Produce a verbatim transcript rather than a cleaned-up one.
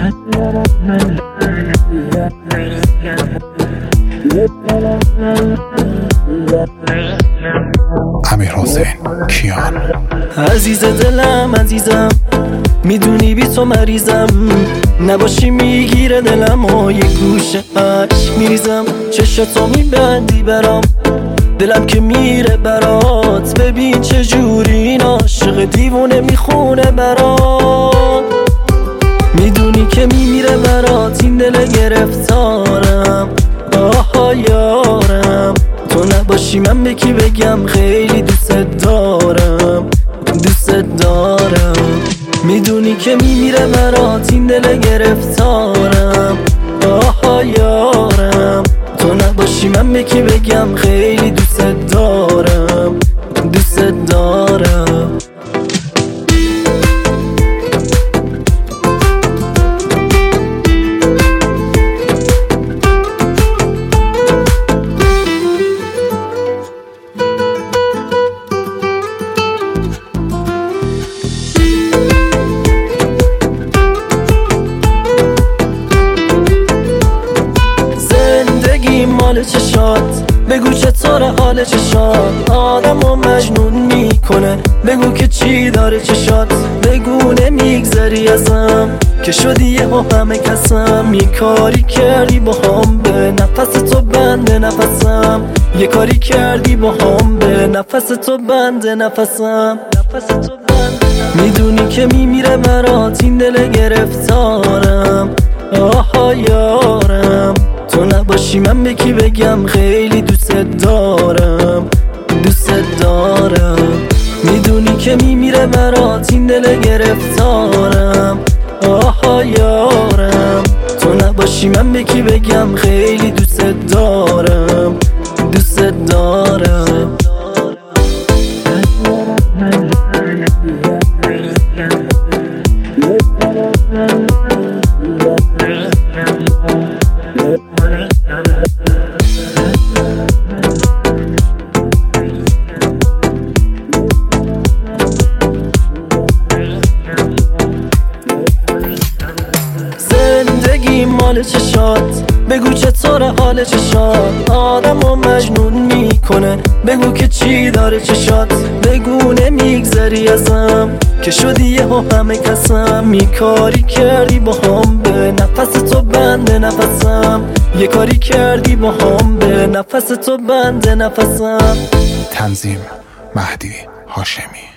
امیرحسین کیان. عزیز دلم عزیزم، میدونی بی تو مریضم، نباشی میگیره دلم و یه گوشه عشق میریزم. چشتو میبندی برام، دلم که میره برات، ببین چجوری این عاشق دیوونه میخونه برات. میدونی که میمیره برات این دل گرفتارم، آها یارم. تو نباشی من به کی بگم خیلی دوست دارم، دوست دارم. میدونی که میمیره برات این دل گرفتارم، آها یارم. تو نباشی من به کی بگم خیلی دوست دارم، دوست دارم. مال چشات بگو چطوره حال چشات، آدمو مجنون میکنه. بگو که چی داره چشات، بگو نمیگذری ازم که شدی یه همه کسم. یه کاری کردی با هم به نفس تو بنده نفسم، یه کاری کردی با هم به نفس تو بنده نفسم. میدونی که میمیره برات این دل گرفتارم، آها یارم. تو نباشی من به کی بگم خیلی دوست دارم، دوست دارم. میدونی که میمیره برات این دل گرفتارم، آها یارم. تو نباشی من به کی بگم خیلی دوست دارم، دوست دارم. زندگی مال چشات بگو چطوره حال چشات، آدمو مجنون میکنه. بگو که چی داره چشات، بگو نمیگذری ازم که شدی یه همه کسم. یه کاری کردی با هم به نفس تو بنده نفسم، یه کاری کردی با هم به نفس تو بنده نفسم. تنظیم مهدی هاشمی.